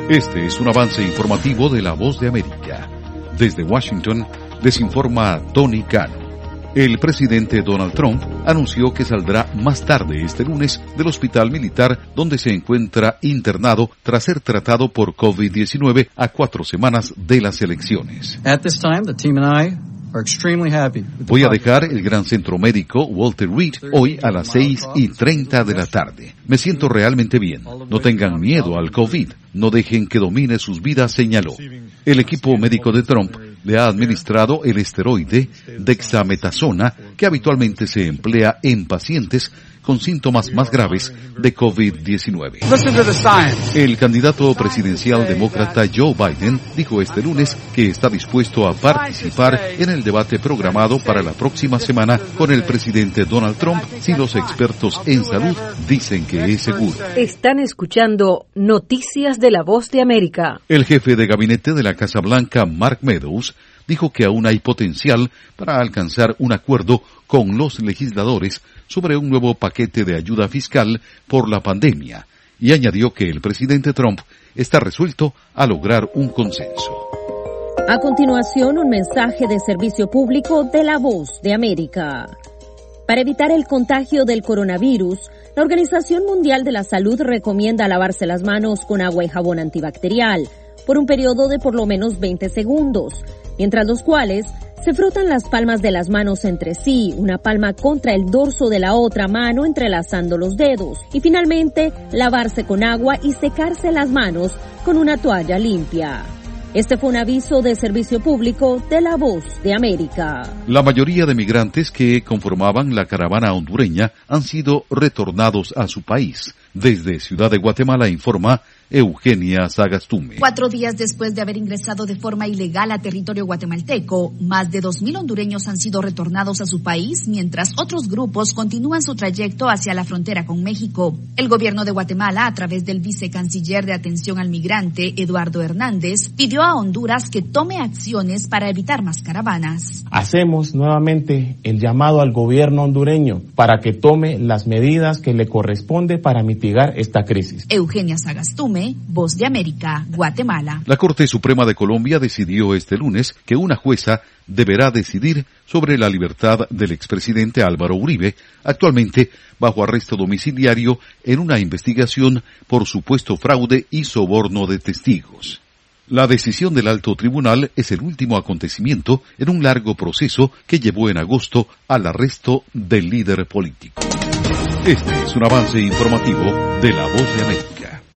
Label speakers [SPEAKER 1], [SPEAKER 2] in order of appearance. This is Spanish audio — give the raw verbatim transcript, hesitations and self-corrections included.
[SPEAKER 1] Este es un avance informativo de La Voz de América. Desde Washington, les informa Tony Cano. El presidente Donald Trump anunció que saldrá más tarde este lunes del hospital militar donde se encuentra internado tras ser tratado por COVID diecinueve a cuatro semanas de las elecciones.
[SPEAKER 2] At this time, the team and I are extremely happy.
[SPEAKER 1] Voy a dejar el gran centro médico Walter Reed hoy a las seis y treinta de la tarde. Me siento realmente bien. No tengan miedo al COVID. No dejen que domine sus vidas, señaló. El equipo médico de Trump le ha administrado el esteroide dexametasona que habitualmente se emplea en pacientes con síntomas más graves de COVID diecinueve. El candidato presidencial demócrata Joe Biden dijo este lunes que está dispuesto a participar en el debate programado para la próxima semana con el presidente Donald Trump si los expertos en salud dicen que es seguro.
[SPEAKER 3] Están escuchando Noticias de La Voz de América.
[SPEAKER 1] El jefe de gabinete de la Casa Blanca, Mark Meadows, dijo que aún hay potencial para alcanzar un acuerdo con los legisladores sobre un nuevo paquete de ayuda fiscal por la pandemia, y añadió que el presidente Trump está resuelto a lograr un consenso.
[SPEAKER 4] A continuación, un mensaje de servicio público de La Voz de América. Para evitar el contagio del coronavirus, la Organización Mundial de la Salud recomienda lavarse las manos con agua y jabón antibacterial por un periodo de por lo menos veinte segundos, mientras los cuales se frotan las palmas de las manos entre sí, una palma contra el dorso de la otra mano entrelazando los dedos, y finalmente lavarse con agua y secarse las manos con una toalla limpia. Este fue un aviso de servicio público de La Voz de América.
[SPEAKER 1] La mayoría de migrantes que conformaban la caravana hondureña han sido retornados a su país. Desde Ciudad de Guatemala informa Eugenia Sagastume.
[SPEAKER 5] Cuatro días después de haber ingresado de forma ilegal a territorio guatemalteco, más de dos mil hondureños han sido retornados a su país, mientras otros grupos continúan su trayecto hacia la frontera con México. El gobierno de Guatemala, a través del vicecanciller de Atención al Migrante, Eduardo Hernández, pidió a Honduras que tome acciones para evitar más caravanas.
[SPEAKER 6] Hacemos nuevamente el llamado al gobierno hondureño para que tome las medidas que le corresponde para mitigar esta crisis.
[SPEAKER 5] Eugenia Sagastume, Voz de América, Guatemala.
[SPEAKER 1] La Corte Suprema de Colombia decidió este lunes que una jueza deberá decidir sobre la libertad del expresidente Álvaro Uribe, actualmente bajo arresto domiciliario en una investigación por supuesto fraude y soborno de testigos. La decisión del alto tribunal es el último acontecimiento en un largo proceso que llevó en agosto al arresto del líder político. Este es un avance informativo de La Voz de América.